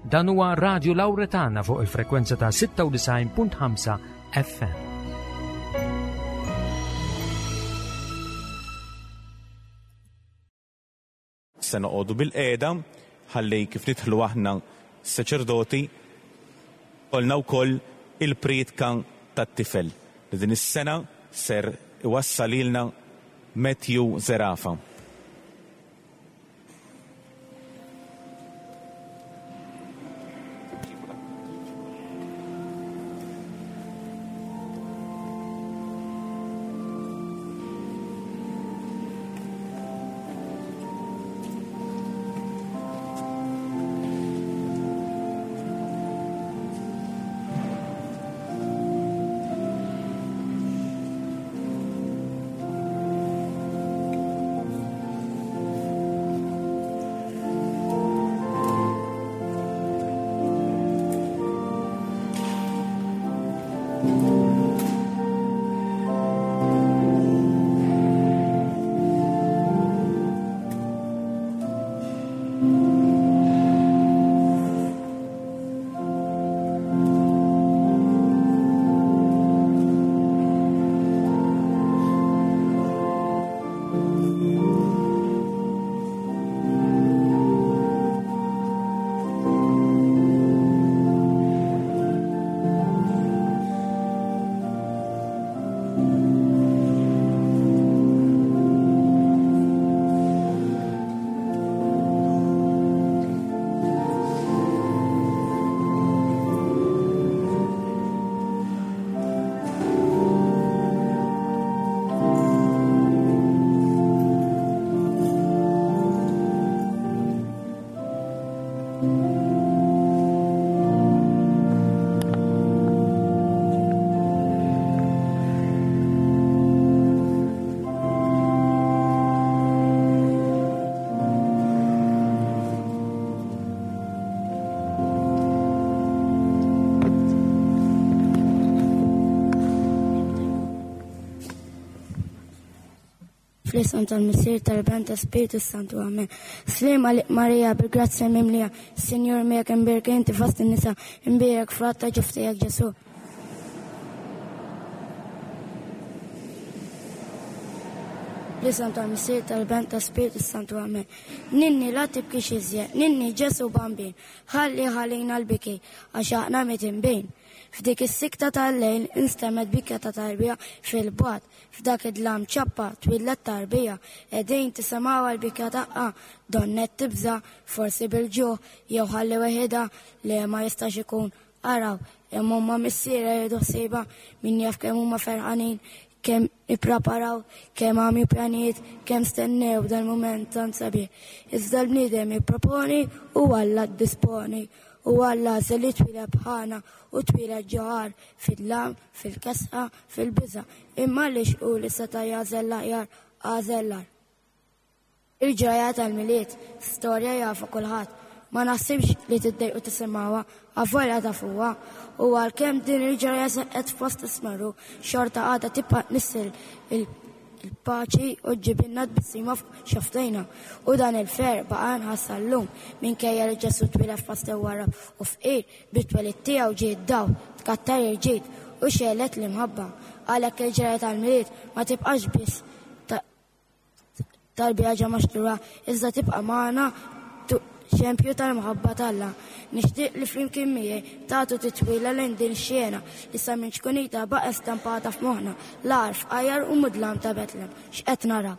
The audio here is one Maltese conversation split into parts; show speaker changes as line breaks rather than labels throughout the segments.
Dan huwa Radju Lawretana fuq il-frekwenza ta' 96.5 FM.
Se noqogħdu bil-qiegħda ħalli kif nidħlu aħna saċerdoti qolna wkoll il-priedka tat-tifel li din is-sena ser iwassal ilna Matthew Zerafa.
Fl-isem tal-Missir tal-Ben ta' Spiritu Santu, amen. Slim għalik Marija, bil-grazzja mimlija, Signor miegħek imbirek inti fost in-nisa, imbirek frott ta' ġuftijak Ġesu. Fl-isem tal-Missir tal-Ben ta' Spiritu Santu, amen. Ninni la tibkix iżjed, ninni Ġesu bambin, ħallina l-biki, għaxaqna mitin bejn. F'dik is-sikta tal-lejl instamet bikja ta' tarbija fil-bad, f'dak id-lam ċappa twillet tarbija, edejn tisamaw għal-bikja taqqa, donnet tibza, forsi bil-ġuħ, jew ħalli weħida li ma jistax ikun araw, imma missiera jidu ħsiba, min jaf kemm huma ferħanin, kemm ippreparaw, kemm għamju pjanijiet, kemm stennew dal-moment tan sabiħ. Iżda l-bniedem jipproponi u Alla disponi. U Alla li twila bħana u twila ġoħar fil-lam, fil-kesqa, fil-biza. Imma li xqu li seta jażella jar, għażellar. Il-ġraja tal-miliet, storja jafu kulħadd. Ma naħsibx li tiddejqu tisimgħuha, għavolja tafuha. U għalkemm din il-ġraja seqqet fost ismaru, xorta għadha tibqa' nissil il-paċi u ġibinna d-bissima xaftejna. U dan il-fer baqa nħassallum minn kajja li Ġesu twila f'pasta wara u f'qir bit-twelit tiegħu ġiet daw, tkattar irġiet u xelet li mħabba. Għalhekk il-ġraja tal-miliet ma tibqax biss tal-bjaġa maxtura, iżda tibqa' magħna ċempju tal-mħabba tal-la. Nixtieq li flimkien miegħi tagħtu titwila lejn din xena li sa minn xkunita baqa' stampata f'moħħna l-arf qajjar u mudlam ta' Betlem x'qed nara.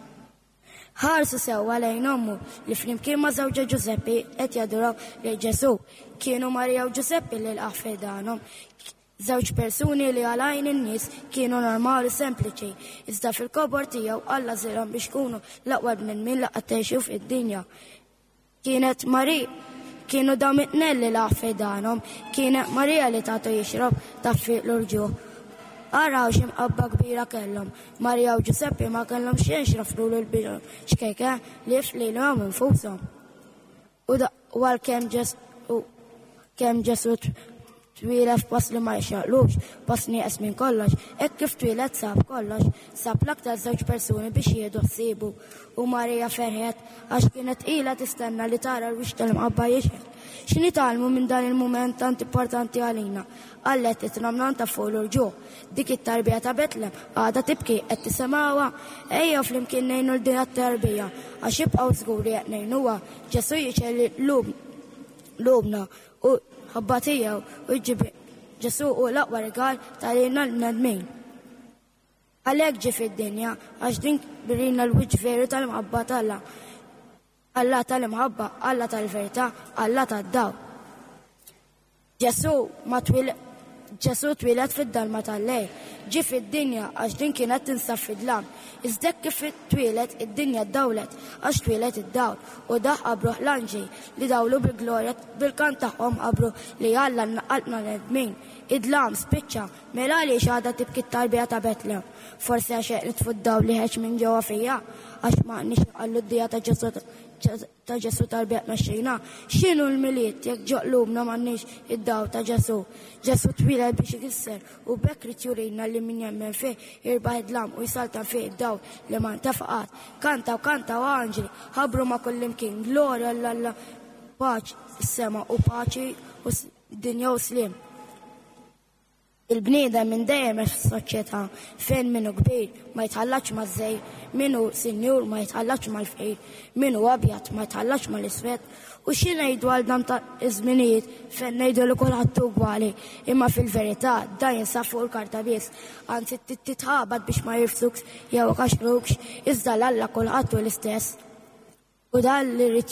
Ħarsu sewwa lejn ommu li flimkien ma' żewġa Ġuseppi qed jaduraw lil Ġesu. Kienu Marija u Ġuseppi li l-qaffedanhom. Żewġ persuni li għalajn in-nies kienu normali sempliċi, iżda fil-kobor tiegħu Alla żilhom biex kunu l-aqwa bnedmin laqgħa tgħixu fid-dinja. Kienet Marija, kienu daw mitnelli l-affedanhom, kienet Marija li tagħtu jixrob taffiq l-urġuħ. Araw x'imqabba kbira kellhom. Marija u Ġuseppi ma kellhom xejn xraflu l-bilhom xkejke li flilhom infushom. U għalkemm Ġesu twilet f'pass li ma jxaqlux, pass nieqes minn kollox, hekk kif twilet sab kollox, sab l-aktar żewġ persuni biex jieħdu ħsiebu. U Marija ferħet għax kienet ilha tistenna li tara l-wix tal-mqabba jixħel. X'inhi talmu minn dan il-mument tant importanti għalina? Qallet titnamnanta fuq l-urġuħ. Dik it-tarbija ta' Betlem għada tibki qed tisemgħuha. Ejja flimkien ngħinu l-din at-tarbija għax jibqgħu żguri qed ngħinuha. Ġesu jiċelli lubna u ħabba tiegħu u jġib Ġesu u l-aqwa rigal tal-lina l-nedmin. Għalhekk ġie fid-dinja għax din birina l-wiġġ veru tal-mqabba tal-Alla. Alla tal-imħabba, Alla tal-verità, Alla tad-daw. Ġesu twilet fid-dalma tal-lej, ġie fid-dinja għax din kienet tinsab fid-lam. Iżda kif twilet id-dinja ddawlet għax twilet id-dawl u daħ qabru l-anġi li dawlu bil-glorja bil-kant tagħhom qabru li Alla naqaltna nedmin. Id-lam spiċċa mela li xada tibki t-tarbija ta' Betlem. Forsi għax nitfu d-dawl li ħeġ minn ġewwa fija għax ma nix għallu d-dija ta' Ġesu tarbija mexxejna. X'inhu l-miliet jekk ġoqlubna m'għandniex id-daw ta' Ġesu. Ġesu twilet biex ikisser u bekk rid jurina li min jemmen fih jirbaħ id-lam u jsaltan fih id-daw li ma ntafaqat. Kanta u anġli ħabru ma' kullimkien glorja l-Alla, paċi s-sema u paċi u dinja u slim. Il-bniedem minn dejjem fis-soċjetà fejn minnu kbir ma jitħallax maż-żej, minnu sinjur ma jitħallax mal-fqir, minnu abjad ma jitħallax mal-iswed. U xi ngħidu għal dan ta' iż-żminijiet fejn ngħidu li kulħadd ugwali, imma fil-verità dan jinsab fuq il-karta biss. Anzi titħabad biex ma jirfsukx jew kaxrukx, iżda l-Alla kulħadd hu l-istess. U dan li rrid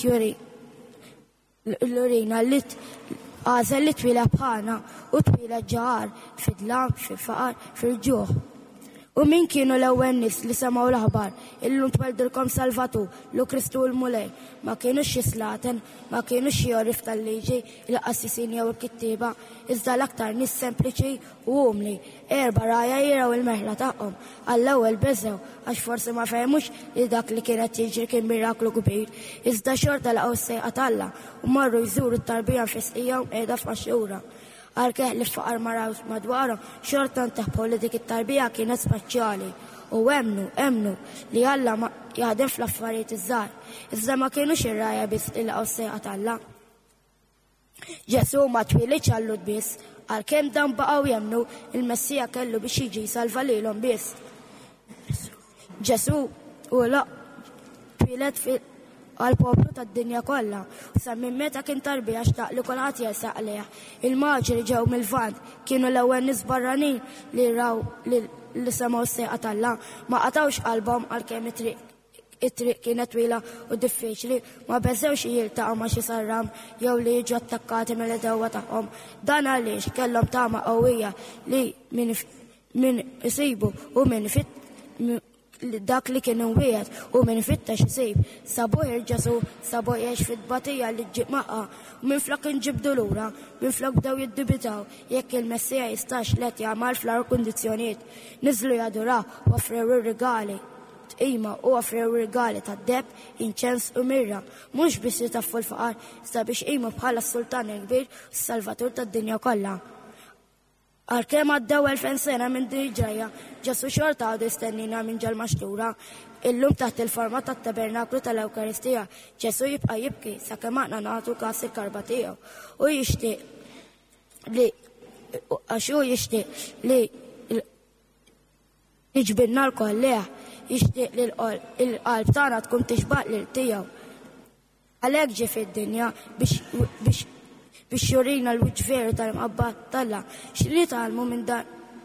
jurina li għażel li twila bħalna u twila ġar fid-dlam, fil-faqar, fil-ġuħ. U min kienu l-ewwel nies li semgħu l-aħbar illum tweldilkom Salvatur lu Kristu l-Mulej. Ma kienux jislaten, ma kienux jorif tal-liġi il-qassisin jew il-kittiba, iżda l-aktar nies sempliċi u umli. Erba' raja jiraw il-meħla tagħhom għall-ewwel beżew għax forsi ma fehmux li dak li kienet jiġri kien miraklu kbir. Iżda xorta laqgħu s-sejqa tal-Alla u marru jżuru t-tarbija fisqija u qiegħda f'għaxura. Għalkemm li faqar maraw madwarhom xorta ntaħħu li dik it-tarbija kienet speċjali u emnu li Alla jaħdem fl-affarijiet iż-żgħar. Iżda ma kienux ir-raja biss li laqgħu s-sejqa tal-Alla. Ġesu ma twilitx għallud biss, għalkemm dan baqgħu jemnu il-Messija kellu biex jiġi jsalva lilhom biss. Ġesu u twilet għal-poplu tad-dinja kollha. Sa minn meta kien tarbija xtaq li kulħadd jelsaq lejh. Il-maġri ġew mill-Lvant kienu l-ewwel nies barranin li raw li semgħu s-sejqa tal-Alla. Ma qatawx qalbhom għalkemm it-triq kienet twila u diffiċli, ma beżewx jiltaqgħu ma' xi sarram jew li jiġu attakkati mill-edewwa tagħhom. Dan għaliex kellhom tama qawwija li min isibu u min dak li kien inwiegħed u min fittex isib. Sabu Ġesu sabu jgħix fid-batija li ġġib magħha u minflok inġibdu lura, minflok bdew jiddubitaw jekk il-Messija jistax let jagħmal fl-ar kundizzjonijiet. Niżlu jaduraw u offrew ir-rigali tqima u offrew rigali tad-deb, inċens u mirra, mhux biss jitaffu l-faqar, iżda biex qimu bħala s-Sultan il-Kbir u s-Salvatur tad-dinja kollha. Għalkemm għaddew 2000 sena minn din ġejja, Ġesu xorta għadu jistennina minn ġal maxtura. Illum taħt il-forma tat-tabernaklu tal-Ewkaristija, Ġesu jibqa' jibki sakemm aħna nagħtu każ il-karba tiegħu. U jixtieq li jiġbirna l-koll leħ, jixtieq li l-qalb tagħna tkun tixbaq lil tiegħu. Għalhekk ġie fid-dinja biex jurina l-wiġġ veru tal-mqabba tal-Alla. X'li tagħmlu minn dan?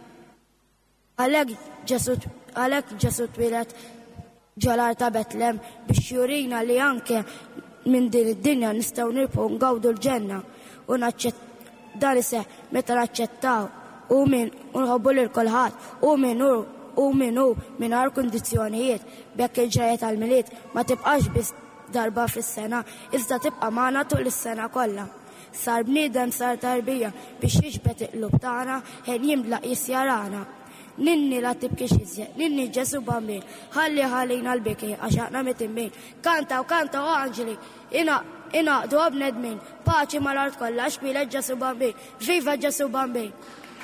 Għalhekk Ġesu twilet ġalar ta' Betlem biex jurina li anke minn din id-dinja nistgħu nirbħu ngawdu l-ġenna u dan iseħħ meta naċċettaw u nħobbu lil kulħadd u minnu mingħajr kundizzjonijiet bekk il-ġraja tal-miliet ma tibqax biss darba fis-sena, iżda tibqa' magħna tul is-sena kollha. Sar bniedem sar tarbija biex jiġbed il-qlub tagħna ħen jimlaq jisjarana. Ninni la tibkix iżjed, ninni Ġesu bambin, ħalli ħallina l-biki għax aħna mitimmin. Kanta u anġeli, inaqdu għabnedmin, paċi mal-art kollha, xbila Ġesu Bambin, viva Ġesu Bambin.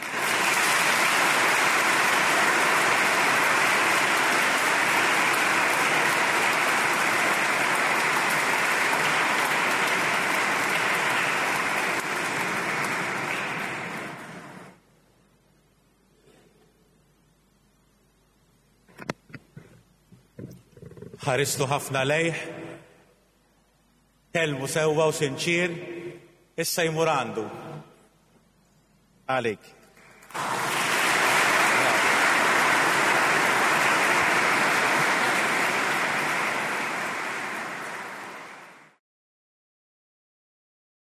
ħarislu ħafna lejh, kelmu sewwa u sinċir, issa jmur għandu. Għalik.